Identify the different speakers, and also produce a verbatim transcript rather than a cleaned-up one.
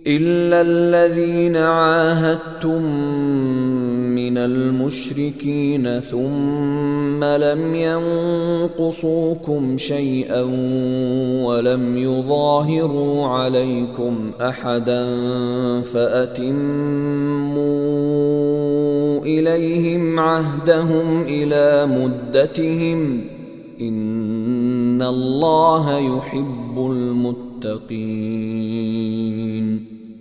Speaker 1: إلا الذين عاهدتم من المشركين ثم لم ينقصوكم شيئا ولم يظاهروا عليكم أحدا فأتموا إليهم عهدهم إلى مدتهم إن الله يحب المتقين.